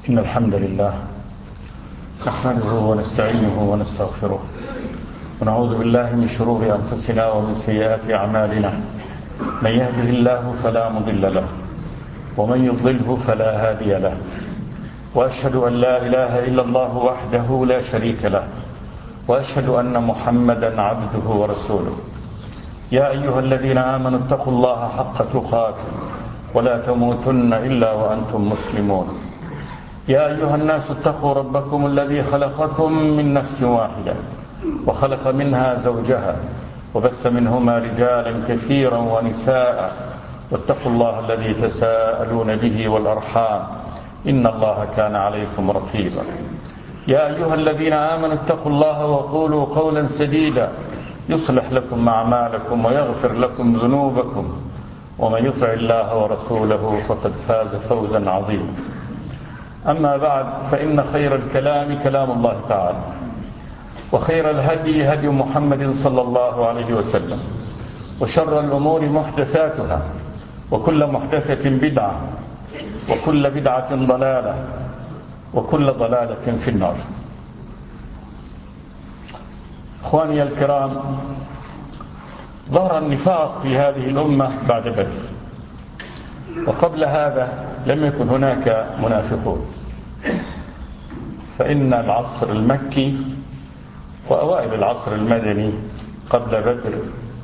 إن الحمد لله نحمده ونستعينه ونستغفره ونعوذ بالله من شرور أنفسنا ومن سيئات أعمالنا. من يهده الله فلا مضل له ومن يضلله فلا هادي له، وأشهد أن لا إله إلا الله وحده لا شريك له، وأشهد أن محمدا عبده ورسوله. يا أيها الذين آمنوا اتقوا الله حق تقاته ولا تموتن إلا وأنتم مسلمون. يا أيها الناس اتقوا ربكم الذي خلقكم من نفس واحدة وخلق منها زوجها وبث منهما رجالا كثيرا ونساء، واتقوا الله الذي تساءلون به والأرحام إن الله كان عليكم رقيبا. يا أيها الذين آمنوا اتقوا الله وقولوا قولا سديدا يصلح لكم أعمالكم ويغفر لكم ذنوبكم، ومن يطع الله ورسوله فقد فاز فوزا عظيما. أما بعد، فإن خير الكلام كلام الله تعالى، وخير الهدي هدي محمد صلى الله عليه وسلم، وشر الأمور محدثاتها، وكل محدثة بدعة، وكل بدعة ضلالة، وكل ضلالة في النار. إخواني الكرام، ظهر النفاق في هذه الأمة بعد بدر، وقبل هذا لم يكن هناك منافقون، فإن العصر المكي وأوائل العصر المدني قبل بدر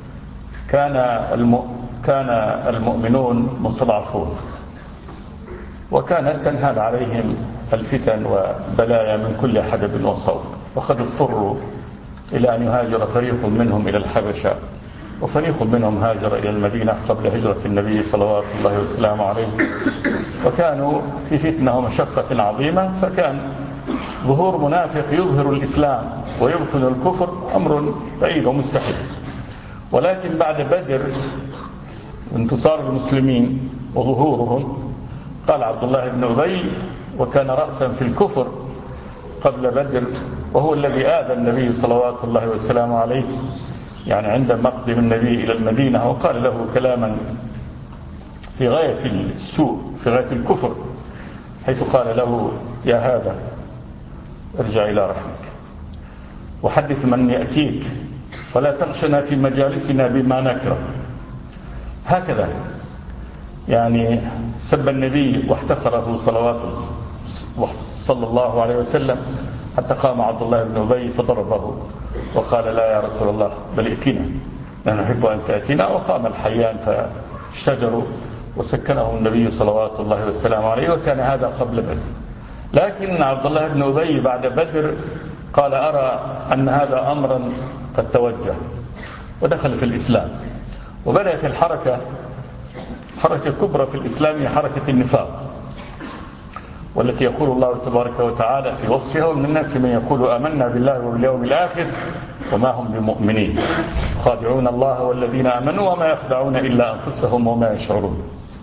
كان المؤمنون مستضعفون، وكانت تنهال عليهم الفتن وبلايا من كل حدب وصوب، وقد اضطروا إلى أن يهاجر فريق منهم إلى الحبشة، وفريق منهم هاجر إلى المدينة قبل هجرة النبي صلوات الله وسلامه عليه، وكانوا في فتنة ومشقة عظيمة. فكان ظهور منافق يظهر الإسلام ويبطن الكفر أمر بعيد ومستحيل. ولكن بعد بدر انتصار المسلمين وظهورهم، قال عبد الله بن أبي، وكان رأسا في الكفر قبل بدر، وهو الذي آذى النبي صلوات الله وسلامه عليه يعني عند مقدم النبي إلى المدينة، وقال له كلاما في غاية السوء في غاية الكفر، حيث قال له: يا هذا ارجع إلى رحمك وحدث من يأتيك ولا تغشنا في مجالسنا بما نكره. هكذا يعني سب النبي واحتقره صلى الله عليه وسلم، حتى قام عبد الله بن أبي فضربه وقال: لا يا رسول الله، بل ائتنا، نحن نحب أن تأتينا. وقام الحيان فاشتجروا وسكنهم النبي صلوات الله والسلام عليه، وكان هذا قبل بدر. لكن عبد الله بن أبي بعد بدر قال: أرى أن هذا أمرا قد توجه، ودخل في الإسلام، وبدأت الحركة حركة كبرى في الإسلام، هي حركة النفاق، والتي يقول الله تبارك وتعالى في وصفها: ومن الناس من يقول آمنا بالله وباليوم الآخر وما هم بمؤمنين خادعون الله والذين آمنوا وما يخدعون إلا أنفسهم وما يشعرون.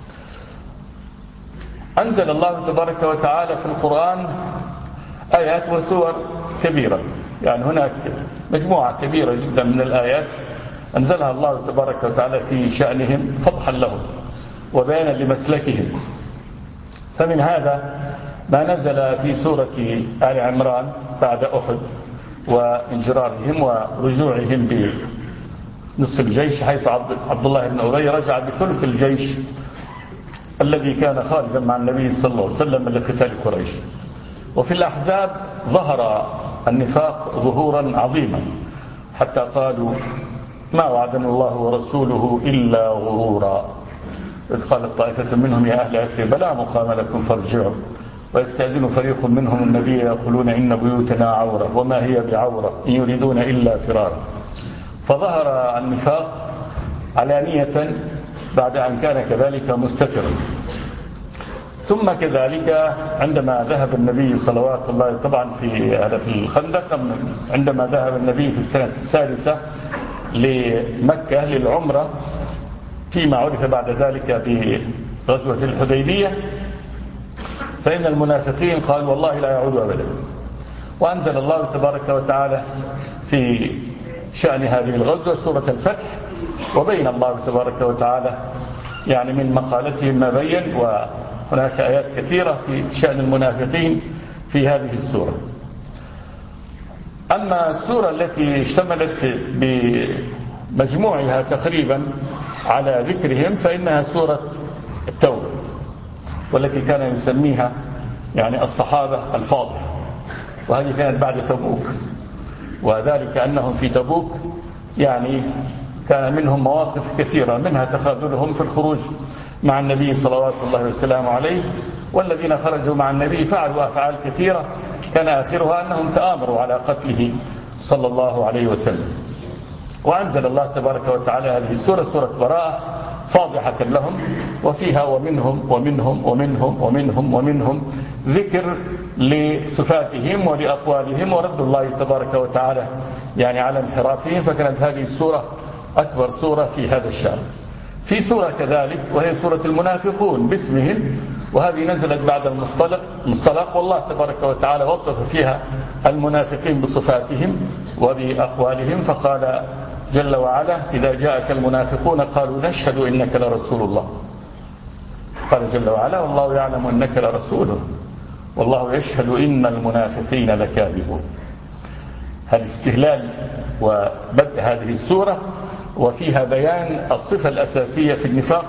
أنزل الله تبارك وتعالى في القرآن آيات وسور كبيرة، يعني هناك مجموعة كبيرة جدا من الآيات أنزلها الله تبارك وتعالى في شأنهم فضحا لهم وبيانا لمسلكهم. فمن هذا ما نزل في سورة آل عمران بعد أحد وانجرارهم ورجوعهم بنصف الجيش، حيث عبد الله بن أبي رجع بثلث الجيش الذي كان خارجا مع النبي صلى الله عليه وسلم لقتال قريش. وفي الأحزاب ظهر النفاق ظهورا عظيما، حتى قالوا: ما وعدنا الله ورسوله إلا غرورا، إذ قالت طائفة منهم: يا أهل يثرب لا مقام لكم فارجعوا، ويستأذن فريق منهم النبي يقولون: إن بيوتنا عورة وما هي بعورة إن يريدون إلا فرارا. فظهر النفاق علانية بعد أن كان كذلك مستترا. ثم كذلك عندما ذهب النبي صلوات الله، طبعا في الخندق، عندما ذهب النبي في السنة السادسة لمكة للعمرة، فيما عرف بعد ذلك بغزوة الحديبية، فإن المنافقين قالوا: والله لا يعود أبدا. وأنزل الله تبارك وتعالى في شأن هذه الغزوة سورة الفتح، وبين الله تبارك وتعالى يعني من مقالتهم ما بين، هناك آيات كثيرة في شأن المنافقين في هذه السورة. أما السورة التي اشتملت بمجموعها تقريبا على ذكرهم فإنها سورة التوبة، والتي كان يسميها يعني الصحابة الفاضحة، وهذه كانت بعد تبوك، وذلك أنهم في تبوك يعني كان منهم مواقف كثيرة، منها تخاذلهم في الخروج مع النبي صلوات الله وسلامه عليه، والذين خرجوا مع النبي فعلوا أفعال كثيرة كان آخرها أنهم تآمروا على قتله صلى الله عليه وسلم. وأنزل الله تبارك وتعالى هذه السورة، سورة براءة، فاضحة لهم، وفيها ومنهم ومنهم ومنهم ومنهم ومنهم ذكر لصفاتهم ولأقوالهم ورد الله تبارك وتعالى يعني على انحرافهم. فكانت هذه السورة أكبر سورة في هذا الشأن. في سورة كذلك وهي سورة المنافقون باسمهم، وهذه نزلت بعد المصطلق، والله تبارك وتعالى وصف فيها المنافقين بصفاتهم وبأقوالهم، فقال جل وعلا: إذا جاءك المنافقون قالوا نشهد إنك لرسول الله. قال جل وعلا: والله يعلم إنك لرسوله والله يشهد إن المنافقين لكاذبون. هذا استهلال وبدء هذه السورة، وفيها بيان الصفة الأساسية في النفاق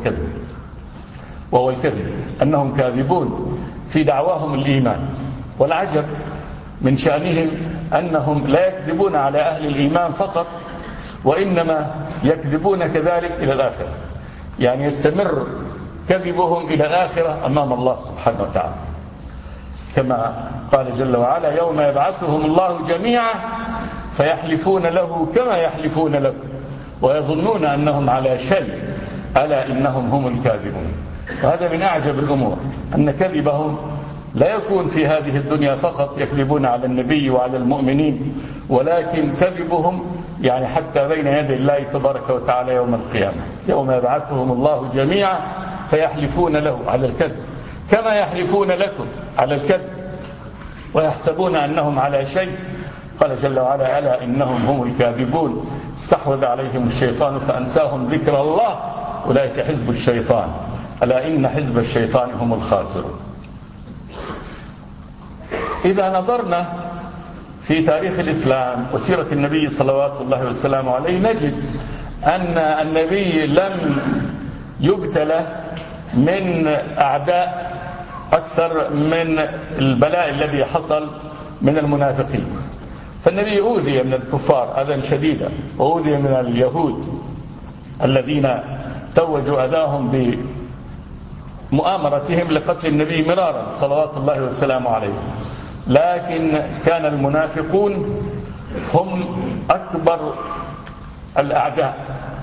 وهو الكذب، أنهم كاذبون في دعواهم الإيمان. والعجب من شأنهم أنهم لا يكذبون على أهل الإيمان فقط، وإنما يكذبون كذلك إلى الآخرة، يعني يستمر كذبهم إلى الآخرة أمام الله سبحانه وتعالى، كما قال جل وعلا: يوم يبعثهم الله جميعا فيحلفون له كما يحلفون لكم ويظنون أنهم على شيء ألا إنهم هم الكاذبون. وهذا من أعجب الأمور، أن كذبهم لا يكون في هذه الدنيا فقط يكذبون على النبي وعلى المؤمنين، ولكن كذبهم يعني حتى بين يدي الله تبارك وتعالى يوم القيامة. يوم يبعثهم الله جميعا فيحلفون له على الكذب كما يحلفون لكم على الكذب ويحسبون أنهم على شيء. قال جل وعلا: ألا إنهم هم الكاذبون استحوذ عليهم الشيطان فأنساهم ذكر الله أولئك حزب الشيطان ألا إن حزب الشيطان هم الخاسرون. إذا نظرنا في تاريخ الإسلام وسيرة النبي صلوات الله وسلامه عليه نجد أن النبي لم يبتلى من أعداء أكثر من البلاء الذي حصل من المنافقين. فالنبي أوذي من الكفار أذى شديدا، وأوذي من اليهود الذين توجوا أذاهم بمؤامرتهم لقتل النبي مرارا صلوات الله وسلامه عليه. لكن كان المنافقون هم أكبر الأعداء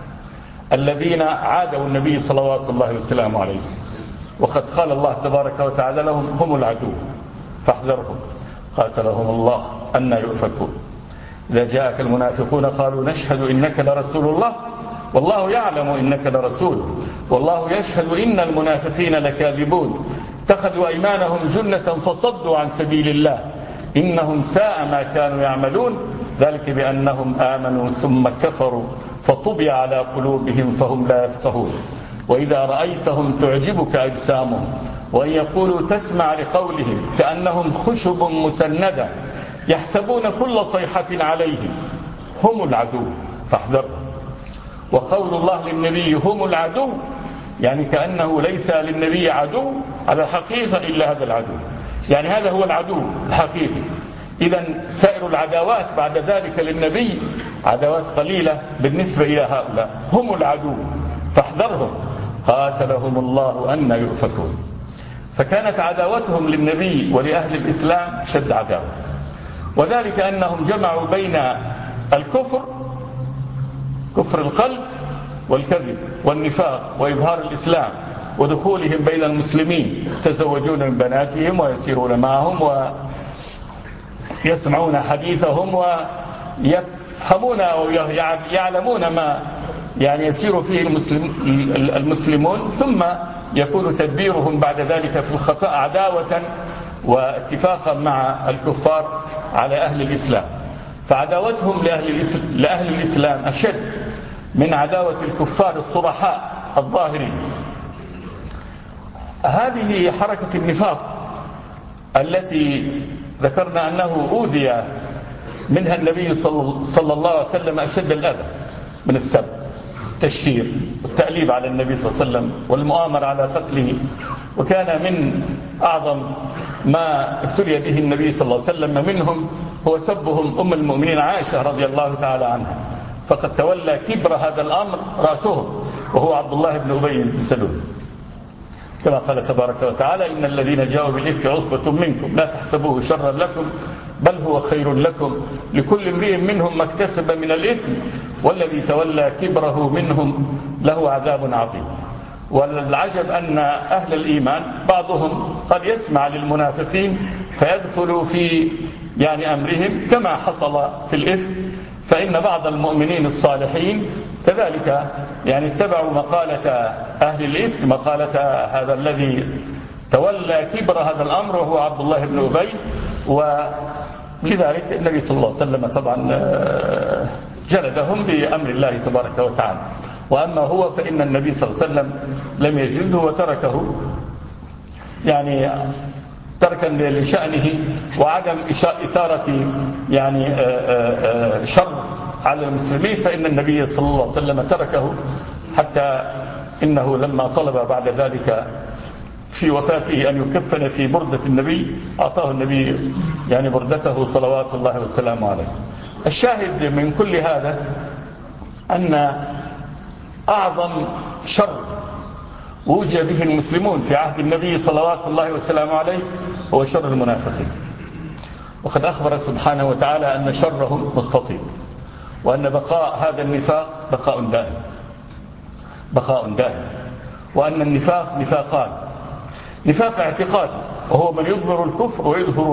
الذين عادوا النبي صلوات الله وسلامه عليه، وقد قال الله تبارك وتعالى لهم: هم العدو فاحذرهم قاتلهم الله أن يؤفكون. إذا جاءك المنافقون قالوا نشهد إنك لرسول الله والله يعلم إنك لرسول والله يشهد إن المنافقين لكاذبون اتخذوا أيمانهم جنة فصدوا عن سبيل الله إنهم ساء ما كانوا يعملون ذلك بأنهم آمنوا ثم كفروا فطبع على قلوبهم فهم لا يفقهون. وإذا رأيتهم تعجبك أجسامهم وإن يقولوا تسمع لقولهم كأنهم خشب مسندة يحسبون كل صيحة عليهم هم العدو فاحذرهم. وقول الله للنبي هم العدو يعني كأنه ليس للنبي عدو على الحقيقة إلا هذا العدو، يعني هذا هو العدو الحقيقي. إذن سائر العداوات بعد ذلك للنبي عداوات قليلة بالنسبة إلى هؤلاء، هم العدو فاحذرهم قاتلهم الله أن يؤفكون. فكانت عداوتهم للنبي ولأهل الإسلام شد عداوة، وذلك أنهم جمعوا بين الكفر، كفر القلب، والكذب والنفاق وإظهار الإسلام ودخولهم بين المسلمين، يتزوجون من بناتهم ويسيرون معهم ويسمعون حديثهم ويفهمون أو يعلمون ما يعني يسير فيه المسلمون، ثم يكون تدبيرهم بعد ذلك في الخفاء عداوة واتفاقا مع الكفار على أهل الإسلام. فعداوتهم لأهل الإسلام أشد من عداوة الكفار الصرحاء الظاهرين. هذه حركة النفاق التي ذكرنا أنه أوذي منها النبي صلى الله عليه وسلم أشد الأذى من السب، التشهير والتأليب على النبي صلى الله عليه وسلم والمؤامرة على قتله. وكان من أعظم ما ابتلي به النبي صلى الله عليه وسلم منهم هو سبهم أم المؤمنين عائشة رضي الله تعالى عنها، فقد تولى كبر هذا الأمر رأسهم وهو عبد الله بن أبي بن سلول، كما قال تبارك وتعالى: إن الذين جاءوا بالإفك عصبة منكم لا تحسبوه شرا لكم بل هو خير لكم لكل امرئ منهم ما اكتسب من الإثم والذي تولى كبره منهم له عذاب عظيم. والعجب أن أهل الإيمان بعضهم قد يسمع للمنافقين فيدخل في أمرهم كما حصل في الإثم، فإن بعض المؤمنين الصالحين كذلك اتبعوا مقالة أهل الإفك، مقالة هذا الذي تولى كبر هذا الأمر وهو عبد الله بن أبي. ولذلك النبي صلى الله عليه وسلم طبعا جلدهم بأمر الله تبارك وتعالى. وأما هو فإن النبي صلى الله عليه وسلم لم يجلده وتركه تركا لشأنه وعدم إثارة شر على المسلمين، فإن النبي صلى الله عليه وسلم تركه، حتى إنه لما طلب بعد ذلك في وفاته أن يكفن في بردة النبي أعطاه النبي بردته صلوات الله والسلام عليه. الشاهد من كل هذا أن أعظم شر وجد به المسلمون في عهد النبي صلوات الله والسلام عليه هو شر المنافقين، وقد أخبر سبحانه وتعالى أن شرهم مستطيل، وأن بقاء هذا النفاق بقاء دائم، وأن النفاق نفاقان: نفاق اعتقادي وهو من يظهر الكفر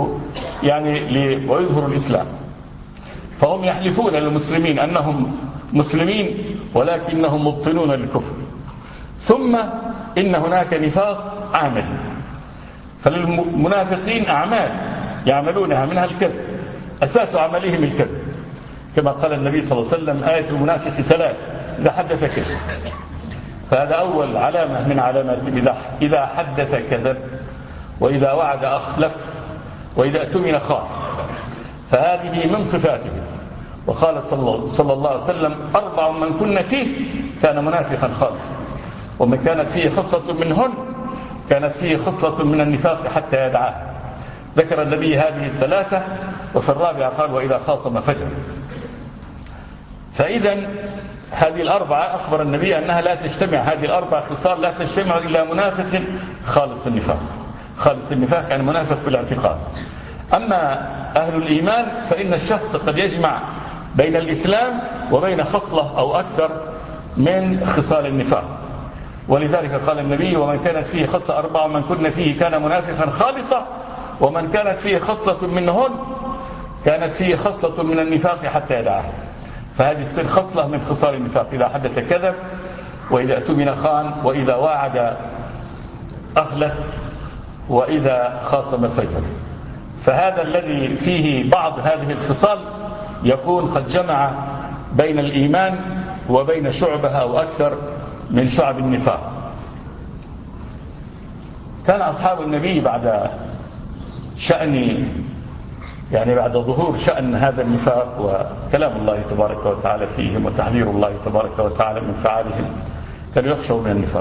ويظهر الإسلام، فهم يحلفون للمسلمين أنهم مسلمين ولكنهم مبطنون للكفر. ثم إن هناك نفاق عملي، فللمنافقين أعمال يعملونها منها الكذب، أساس عملهم الكذب، كما قال النبي صلى الله عليه وسلم: آية المنافق 3: إذا حدث كذب. فهذا أول علامة من علامات إذا حدث كذب، وإذا وعد أخلف، وإذا اؤتمن خان. فهذه من صفاته. وقال صلى الله عليه وسلم: 4 من كن فيه كان منافقا خالصا، ومن كانت فيه خصلة منهن كانت فيه خصلة من النفاق حتى يدعاها. ذكر النبي هذه 3، وفي الرابعة قال: وإذا خاصم فجر. فإذا هذه 4 أخبر النبي أنها لا تجتمع، هذه 4 خصال لا تجتمع إلا منافق خالص النفاق. خالص النفاق منافق في الاعتقاد. أما أهل الإيمان فإن الشخص قد يجمع بين الإسلام وبين خصلة أو أكثر من خصال النفاق. ولذلك قال النبي: ومن كانت فيه خصلة 4 من كن فيه كان منافقا خالصة، ومن كانت فيه خصلة منهن كانت فيه خصلة من النفاق حتى يدعها. فهذه تصير خصلة من خصال النفاق: إذا حدث كذب، وإذا اؤتمن خان، وإذا واعد أخلف، وإذا خاصم فجر. فهذا الذي فيه بعض هذه الخصال يكون قد جمع بين الإيمان وبين شعبة أو أكثر من شعب النفاق. كان أصحاب النبي بعد بعد ظهور شأن هذا النفاق وكلام الله تبارك وتعالى فيهم وتحذير الله تبارك وتعالى من فعالهم، كانوا يخشوا من النفاق.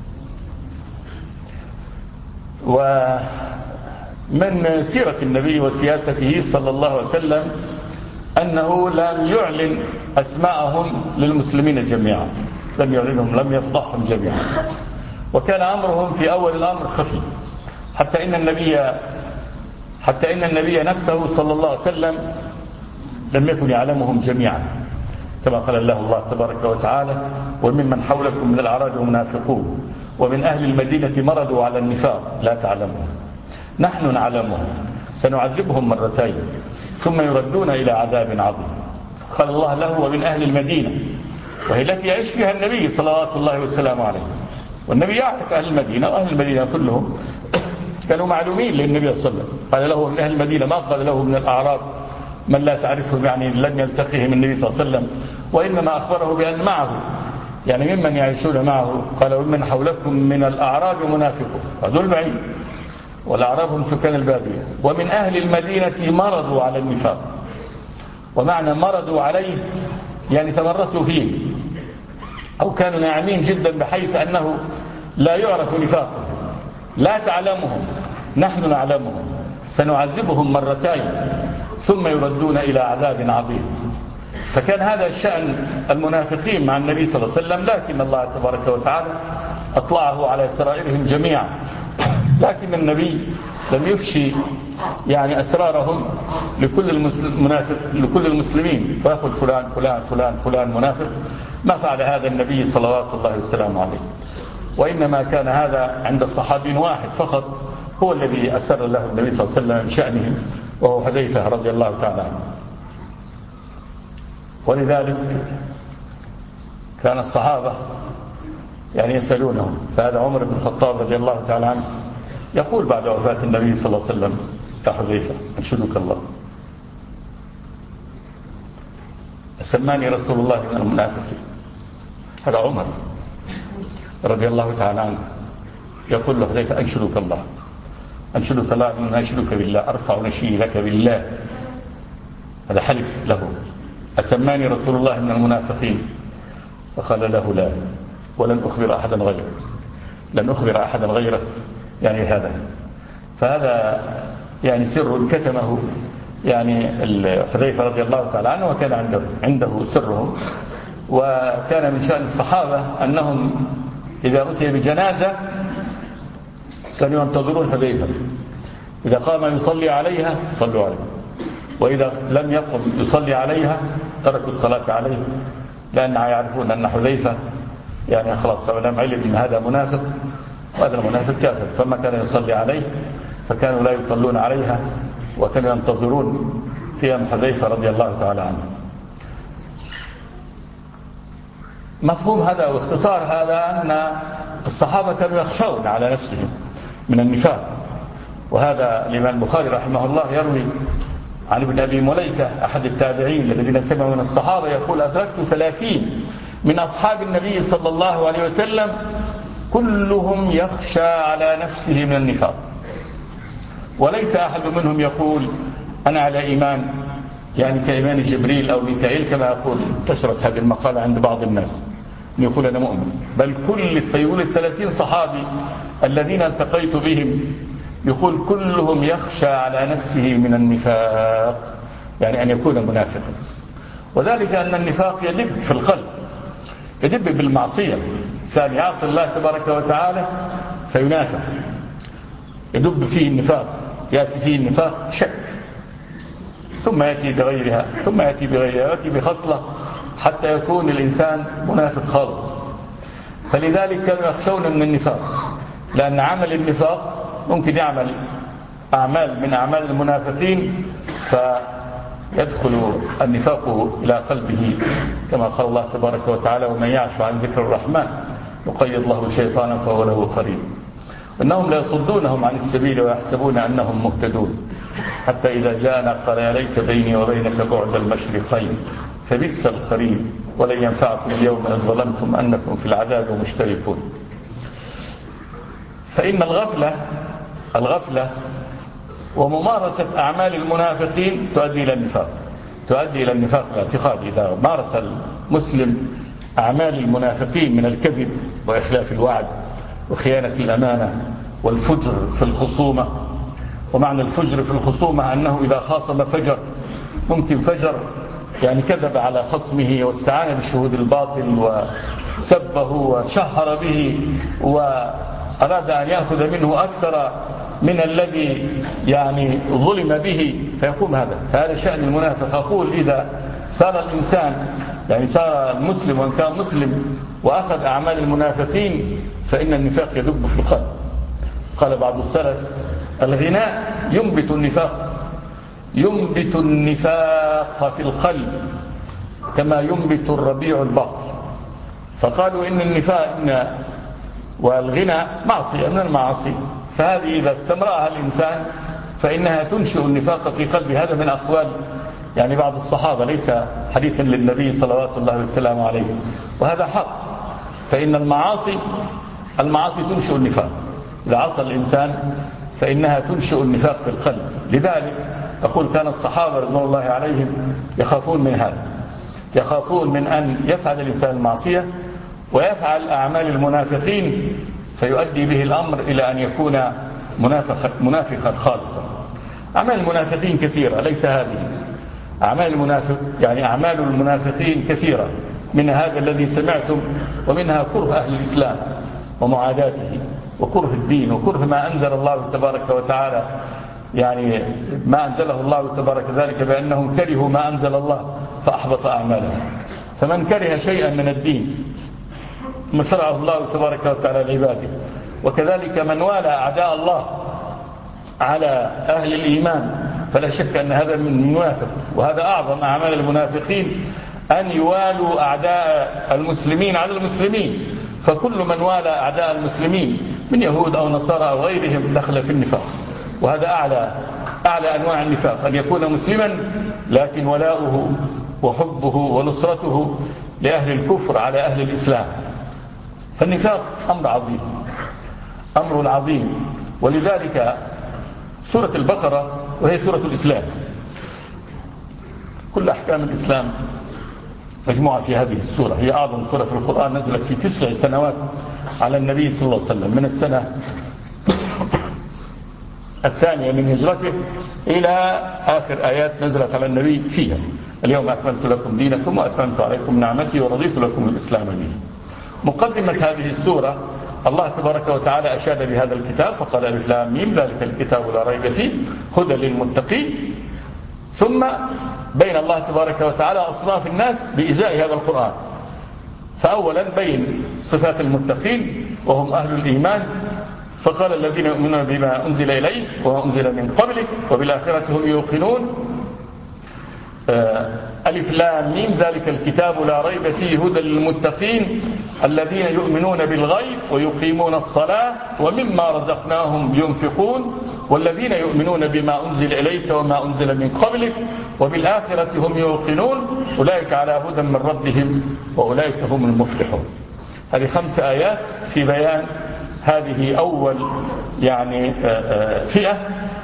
ومن سيرة النبي وسياسته صلى الله عليه وسلم أنه لم يعلن أسماءهم للمسلمين جميعا، لم يعلنهم، لم يفضحهم جميعا، وكان أمرهم في أول الأمر خفي، حتى إن النبي نفسه صلى الله عليه وسلم لم يكن يعلمهم جميعا، كما قال الله تبارك وتعالى: وممن حولكم من الأعراب منافقون ومن أهل المدينة مرضوا على النفاق لا تعلمهم نحن نعلمهم سنعذبهم 2 ثم يردون إلى عذاب عظيم. قال الله له: ومن أهل المدينة، وهي التي يعيش فيها النبي صلوات الله والسلام عليه. والنبي يعرف أهل المدينة، وأهل المدينة كلهم كانوا معلومين للنبي صلى الله عليه وسلم. قال له: من أهل المدينة، ما قال له من الأعراب من لا تعرفهم، لم يلتقيهم النبي صلى الله عليه وسلم، وإنما أخبره بأن معه يعني ممن يعيشون معه، قال ومن حولكم من الأعراب منافقون، هذول بعيد، والأعراب هم سكان البادية، ومن أهل المدينة مرضوا على النفاق. ومعنى مرضوا عليه يعني تمرسوا فيه، أو كانوا ناعمين جدا بحيث أنه لا يعرف نفاقهم، لا تعلمهم، نحن نعلمهم، سنعذبهم مرتين ثم يردون إلى عذاب عظيم. فكان هذا الشأن المنافقين مع النبي صلى الله عليه وسلم، لكن الله تبارك وتعالى أطلعه على سرائرهم جميعا، لكن النبي لم يفشي يعني أسرارهم لكل المسلمين ويقول فلان فلان فلان فلان منافق. ما فعل هذا النبي صلوات الله وسلامه عليه، وإنما كان هذا عند الصحابي واحد فقط هو الذي أسر له النبي صلى الله عليه وسلم من شأنهم، وهو حذيفة رضي الله تعالى عنه. ولذلك كان الصحابة يعني يسألونه، فهذا عمر بن الخطاب رضي الله تعالى عنه يقول بعد وفاة النبي صلى الله عليه وسلم يا حذيفة أنشدك الله، سماني رسول الله من المنافقين. هذا عمر رضي الله تعالى عنه يقول له حذيفة أنشدك الله، أنشدك الله، من أنشدك بالله، أرفع نشي لك بالله. هذا حلف له، أسماني رسول الله من المنافقين؟ فقال له لا، ولن أخبر أحدا غيرك، لن أخبر أحدا غيرك يعني هذا. فهذا يعني سر كتمه يعني حذيفة رضي الله تعالى عنه، وكان عنده سرهم. وكان من شأن الصحابة أنهم إذا أتي بجنازة كانوا ينتظرون حذيفة، إذا قام يصلي عليها صلوا عليه، وإذا لم يقم يصلي عليها تركوا الصلاة عليه، لأن يعرفون أن حذيفة يعني خلاص لم علم أن هذا منافق وهذا المنافق كافر، فما كان يصلي عليه، فكانوا لا يصلون عليها وكانوا ينتظرون قيام حذيفة رضي الله تعالى عنه. مفهوم هذا واختصار هذا أن الصحابة كانوا يخشون على نفسهم من النفاق. وهذا الإمام البخاري رحمه الله يروي عن ابن أبي مليكة أحد التابعين الذين سمعوا من الصحابة يقول أدركت 30 من أصحاب النبي صلى الله عليه وسلم كلهم يخشى على نفسه من النفاق، وليس أحد منهم يقول أنا على إيمان يعني كإيمان جبريل أو ميكائيل كما يقول انتشرت هذه المقالة عند بعض الناس يقول أنا مؤمن، بل يقول 30 صحابي الذين التقيت بهم يقول كلهم يخشى على نفسه من النفاق، يعني أن يكون منافقا. وذلك أن النفاق يدب في القلب، يدب بالمعصية، إنسان يعصي الله تبارك وتعالى فينافق، يدب فيه النفاق، يأتي فيه النفاق شك، ثم يأتي بغيرها، ثم يأتي بغيرها، يأتي بخصلة حتى يكون الإنسان منافق خالص. فلذلك كانوا يخشون من النفاق، لأن عمل النفاق ممكن يعمل أعمال من أعمال المنافقين فيدخل النفاق إلى قلبه، كما قال الله تبارك وتعالى ومن يعش عن ذكر الرحمن يقيض له شيطانا فهو له قريب. إنهم لا يصدونهم عن السبيل ويحسبون أنهم مهتدون، حتى إذا جاءنا قال يا ليت بيني وبينك بعد المشرقين فبئس القرين ولن ينفعكم اليوم إذ ظلمتم أنكم في العذاب مشتركون. فإن الغفلة وممارسة أعمال المنافقين تؤدي إلى النفاق، تؤدي إلى النفاق الاعتقادي. إذا مارس المسلم أعمال المنافقين من الكذب وإخلاف الوعد وخيانة الأمانة والفجر في الخصومة. ومعنى الفجر في الخصومة أنه إذا خاصم فجر، ممكن فجر يعني كذب على خصمه واستعان بالشهود الباطل وسبه وشهر به وأراد أن يأخذ منه أكثر من الذي يعني ظلم به فيقوم هذا شأن المنافق. أقول إذا صار الإنسان يعني صار المسلم وإن كان مسلم وأخذ أعمال المنافقين فإن النفاق يدب في القلب. قال بعض السلف الغناء ينبت النفاق في القلب كما ينبت الربيع البقر. فقالوا إن النفاق والغنى معصية من المعاصي، فهذه إذا استمرأها الإنسان فإنها تنشئ النفاق في قلبه. هذا من أقوال يعني بعض الصحابة، ليس حديثا للنبي صلوات الله والسلام عليه، وهذا حق. فإن المعاصي تنشئ النفاق. إذا عصى الإنسان فإنها تنشئ النفاق في القلب. لذلك أقول كان الصحابة رضوان الله عليهم يخافون من هذا، يخافون من أن يفعل الإنسان المعصية ويفعل أعمال المنافقين فيؤدي به الأمر إلى أن يكون منافقا خالصا. أعمال المنافقين كثيرة، ليس هذه أعمال المنافقين كثيرة، من هذا الذي سمعتم، ومنها كره أهل الإسلام ومعاداته وكره الدين وكره ما أنزل الله تبارك وتعالى، يعني ما أنزله الله تبارك ذلك بأنهم كرهوا ما أنزل الله فأحبط أعمالهم. فمن كره شيئا من الدين ما شرعه الله تبارك وتعالى لعباده، وكذلك من والى أعداء الله على أهل الإيمان، فلا شك أن هذا من المنافق. وهذا أعظم أعمال المنافقين، أن يوالوا أعداء المسلمين على المسلمين. فكل من والى أعداء المسلمين من يهود أو نصارى أو غيرهم دخل في النفاق. وهذا أعلى أنواع النفاق، أن يكون مسلما لكن ولاؤه وحبه ونصرته لأهل الكفر على أهل الإسلام. فالنفاق أمر عظيم. ولذلك سورة البقرة، وهي سورة الإسلام، كل أحكام الإسلام مجموعة في هذه السورة. هي أعظم سورة في القرآن، نزلت في 9 سنوات على النبي صلى الله عليه وسلم، من السنة الثانية من هجرته إلى آخر آيات نزلت على النبي فيها: اليوم أكملت لكم دينكم وأتممت عليكم نعمتي ورضيت لكم الإسلام دينا. مقدمة هذه السورة الله تبارك وتعالى أشاد بهذا الكتاب فقال: ألف لام ميم ذلك الكتاب لا ريب فيه هدى للمتقين. ثم بين الله تبارك وتعالى أصناف الناس بإزاء هذا القرآن. فأولا بين صفات المتقين وهم أهل الإيمان، فقال: الذين يؤمنون بما أنزل إليك وما أنزل من قبلك وبالآخرة هم يوقنون. ألف لام ميم ذلك الكتاب لا ريب فيه هدى للمتقين الذين يؤمنون بالغيب ويقيمون الصلاة ومما رزقناهم ينفقون والذين يؤمنون بما أنزل إليك وما أنزل من قبلك وبالآخرة هم يوقنون أولئك على هدى من ربهم وأولئك هم المفلحون. هذه 5 آيات في بيان هذه أول فئة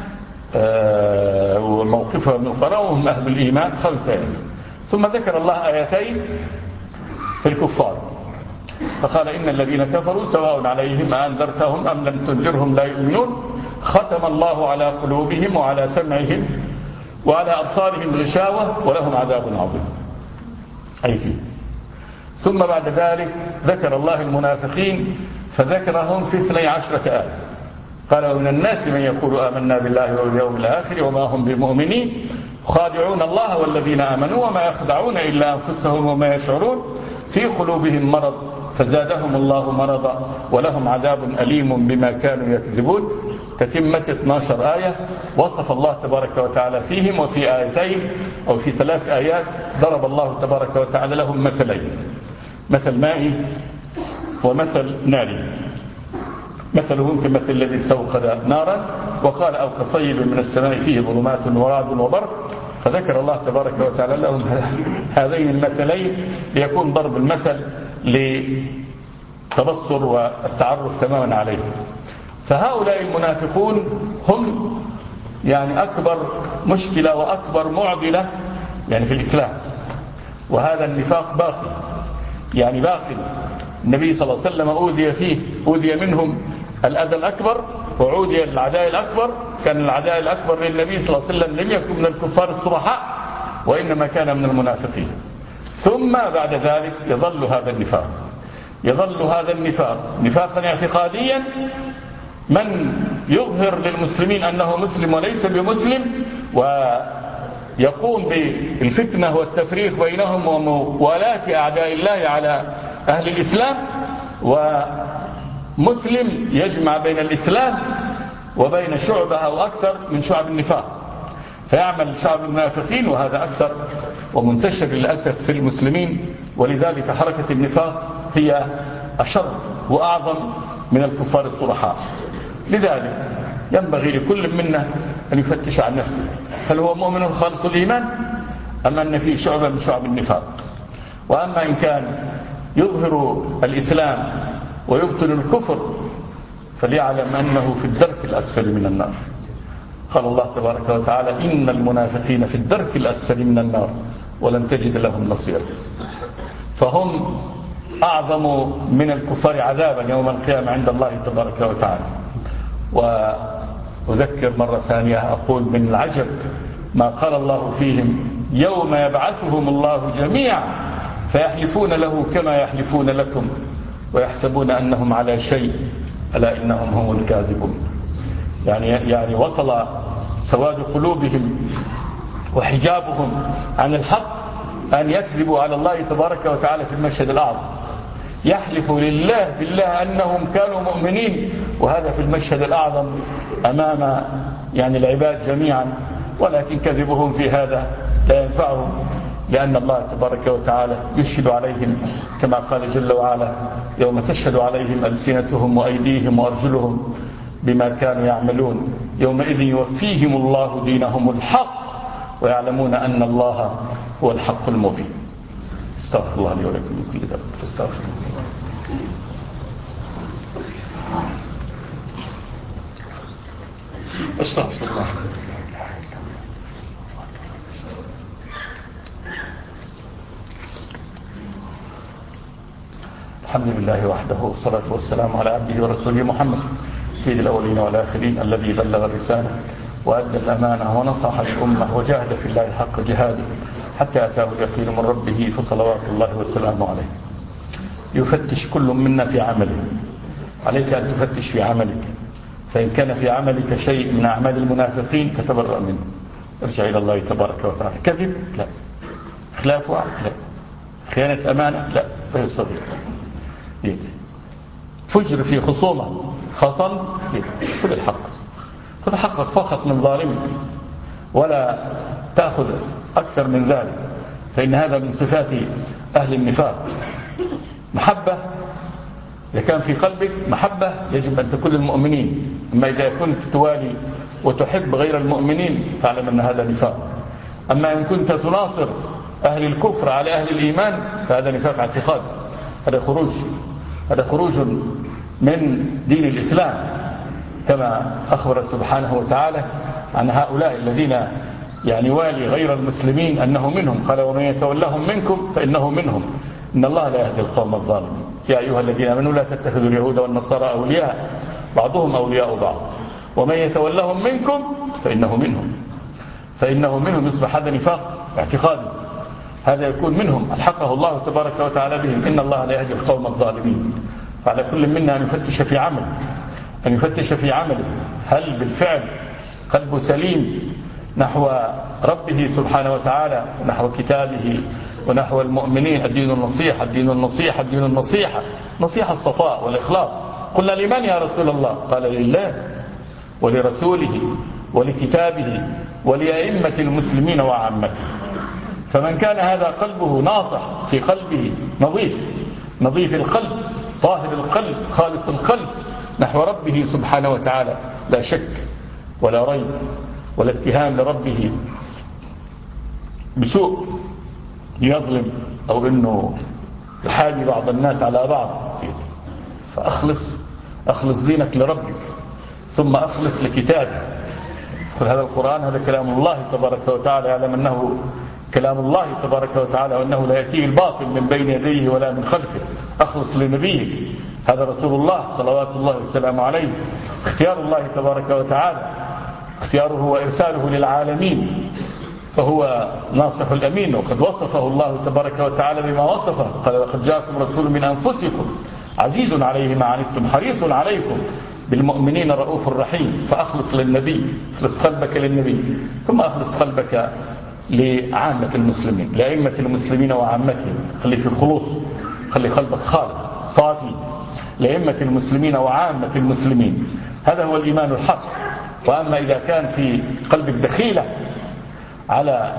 وموقفها من القرآن وهم أهل الإيمان، 5 آيات. ثم ذكر الله آيتين في الكفار فقال: إن الذين كفروا سواء عليهم أنذرتهم أم لم تنذرهم لا يؤمنون ختم الله على قلوبهم وعلى سمعهم وعلى أبصارهم غشاوة ولهم عذاب عظيم. ثم بعد ذلك ذكر الله المنافقين فذكرهم في 12 آية. قال: ومن الناس من يقول آمنا بالله واليوم الآخر وما هم بمؤمنين خادعون الله والذين آمنوا وما يخدعون إلا أنفسهم وما يشعرون في قلوبهم مرض فزادهم الله مرضا ولهم عذاب أليم بما كانوا يكذبون. تتمة 12 آية وصف الله تبارك وتعالى فيهم. وفي آيتين أو في 3 آيات ضرب الله تبارك وتعالى لهم مثلين: مثل مائي ومثل ناري. مثلهم كمثل الذي استوقد نارا وقال: أو كصيب من السماء فيه ظلمات ورعد وبرق. فذكر الله تبارك وتعالى لهم هذين المثلين ليكون ضرب المثل للتبصر والتعرف تماما عليه. فهؤلاء المنافقون هم أكبر مشكلة وأكبر معضلة في الإسلام. وهذا النفاق باقي النبي صلى الله عليه وسلم أوذي منهم الأذى الأكبر وعودي العداء الأكبر. كان العداء الأكبر للنبي صلى الله عليه وسلم لم يكن من الكفار الصرحاء وإنما كان من المنافقين. ثم بعد ذلك يظل هذا النفاق نفاقا اعتقاديا، من يظهر للمسلمين أنه مسلم وليس بمسلم ويقوم بالفتنة والتفريق بينهم وموالاة أعداء الله على أهل الإسلام، ومسلم يجمع بين الإسلام وبين شعبة أو أكثر من شعب النفاق، فيعمل شعب المنافقين، وهذا أكثر ومنتشر للأسف في المسلمين. ولذلك حركة النفاق هي أشر وأعظم من الكفار الصرحاء. لذلك ينبغي لكل منا أن يفتش عن نفسه: هل هو مؤمن خالص الإيمان أم أن فيه شعبة من شعب النفاق؟ وأما إن كان يظهر الإسلام ويبطل الكفر فليعلم أنه في الدرك الأسفل من النار. قال الله تبارك وتعالى إن المنافقين في الدرك الأسفل من النار ولن تجد لهم نصيرا. فهم أعظم من الكفار عذابا يوم القيامة عند الله تبارك وتعالى. وأذكر مرة ثانية أقول من العجب ما قال الله فيهم يوم يبعثهم الله جميعا فيحلفون له كما يحلفون لكم ويحسبون أنهم على شيء ألا إنهم هم الكاذبون. يعني وصل سواد قلوبهم وحجابهم عن الحق أن يكذبوا على الله تبارك وتعالى في المشهد الأعظم. يحلفوا لله بالله أنهم كانوا مؤمنين وهذا في المشهد الأعظم أمام العباد جميعا، ولكن كذبهم في هذا لا ينفعهم لأن الله تبارك وتعالى يشهد عليهم كما قال جل وعلا يوم تشهد عليهم ألسنتهم وأيديهم وأرجلهم بما كانوا يعملون يومئذ يوفيهم الله دينهم الحق ويعلمون أن الله هو الحق المبين. استغفر الله لي ولكم من كل ذنب فاستغفر استغفر الله. الحمد لله وحده والصلاة والسلام على عبده ورسوله محمد سيد الأولين والآخرين الذي بلغ الرسالة وأدى الأمانة ونصح الأمة وجاهد في الله حق جهاده حتى أتاه اليقين من ربه فصلوات الله والسلام عليه. يفتش كل منا في عمله. عليك أن تفتش في عملك، فإن كان في عملك شيء من أعمال المنافقين فتبرأ منه، ارجع إلى الله تبارك وتعالى. كذب؟ لا. خلاف وعد؟ لا. خيانة أمانة؟ لا. غير صديق. فجر في خصومة خصم؟ خذ الحق، خذ حقك فقط من ظالمك ولا تأخذ أكثر من ذلك، فإن هذا من صفات أهل النفاق. محبة، إذا كان في قلبك محبة يجب أن تكون للمؤمنين، أما إذا كنت توالي وتحب غير المؤمنين فاعلم أن هذا نفاق. أما إن كنت تناصر أهل الكفر على أهل الإيمان فهذا نفاق اعتقاد، هذا خروج من دين الإسلام كما أخبر سبحانه وتعالى عن هؤلاء الذين والي غير المسلمين أنه منهم. قال ومن يتولهم منكم فإنه منهم إن الله لا يهدي القوم الظالمين. يا أيها الذين آمنوا لا تتخذوا اليهود والنصارى أولياء بعضهم أولياء بعض ومن يتولهم منكم فإنه منهم يصبح هذا نفاق اعتقادي، هذا يكون منهم ألحقه الله تبارك وتعالى بهم. إن الله لا يهدي القوم الظالمين. فعلى كل منا أن يفتش في عمله هل بالفعل قلبه سليم نحو ربه سبحانه وتعالى ونحو كتابه ونحو المؤمنين. الدين النصيحة، الدين النصيحة، الدين النصيحة، نصيحة الصفاء والإخلاص. قلنا لمن يا رسول الله؟ قال لله ولرسوله ولكتابه ولأئمة المسلمين وعامته. فمن كان هذا قلبه ناصح في قلبه نظيف القلب طاهر القلب خالص القلب نحو ربه سبحانه وتعالى لا شك ولا ريب ولا اتهام لربه بسوء يظلم أو أنه يحابي بعض الناس على بعض، فأخلص دينك لربك ثم أخلص لكتابه. هذا القرآن هذا كلام الله تبارك وتعالى، يعلم أنه كلام الله تبارك وتعالى وأنه لا يأتيه الباطل من بين يديه ولا من خلفه. أخلص لنبيك، هذا رسول الله صلوات الله والسلام عليه، اختيار الله تبارك وتعالى، اختياره وإرساله للعالمين، فهو ناصح الأمين. وقد وصفه الله تبارك وتعالى بما وصفه، قال لقد جاءكم رسول من أنفسكم عزيز عليه ما عنتم حريص عليكم بالمؤمنين رؤوف رحيم. فأخلص للنبي، اخلص قلبك للنبي ثم أخلص قلبك لعامة المسلمين، لأئمة المسلمين وعامتهم. خلي في خلوص، خلي قلبك خالص صافي لأئمة المسلمين وعامة المسلمين. هذا هو الإيمان الحق. وأما إذا كان في قلبك دخيلة على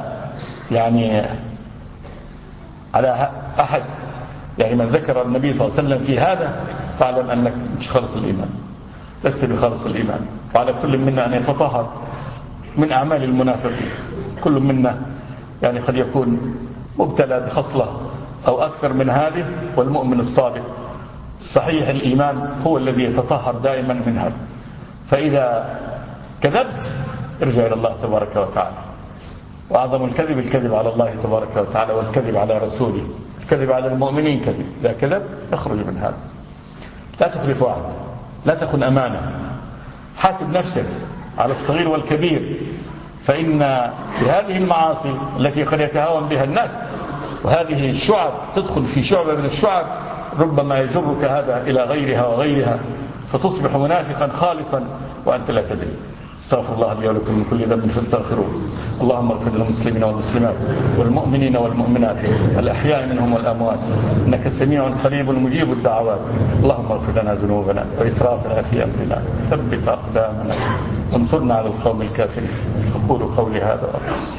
أحد من ذكر النبي صلى الله عليه وسلم في هذا فاعلم أنك مش خالص الإيمان، لست بخالص الإيمان. وعلى كل منا أن يتطهر من أعمال المنافقين. كل منا قد يكون مبتلى بخصلة أو أكثر من هذه. والمؤمن الصادق صحيح الإيمان هو الذي يتطهر دائما من هذا. فإذا كذبت ارجع إلى الله تبارك وتعالى. وأعظم الكذب الكذب على الله تبارك وتعالى والكذب على رسوله. الكذب على المؤمنين كذب، إذا كذب اخرج من هذا. لا تخلف وعد، لا تخن أمانة. حاسب نفسك على الصغير والكبير، فإن بهذه المعاصي التي قد يتهاون بها الناس وهذه الشعب تدخل في شعبة من الشعب ربما يجرك هذا إلى غيرها وغيرها فتصبح منافقا خالصا وأنت لا تدري. استغفر الله لي ولكم من كل ذنب فاستغفروه. اللهم اغفر للمسلمين والمسلمات والمؤمنين والمؤمنات الأحياء منهم والأموات إنك سميع قريب مجيب الدعوات. اللهم اغفر لنا ذنوبنا وإسرافنا في أمرنا، ثبت أقدامنا وانصرنا على القوم الكافرين. أقول قولي هذا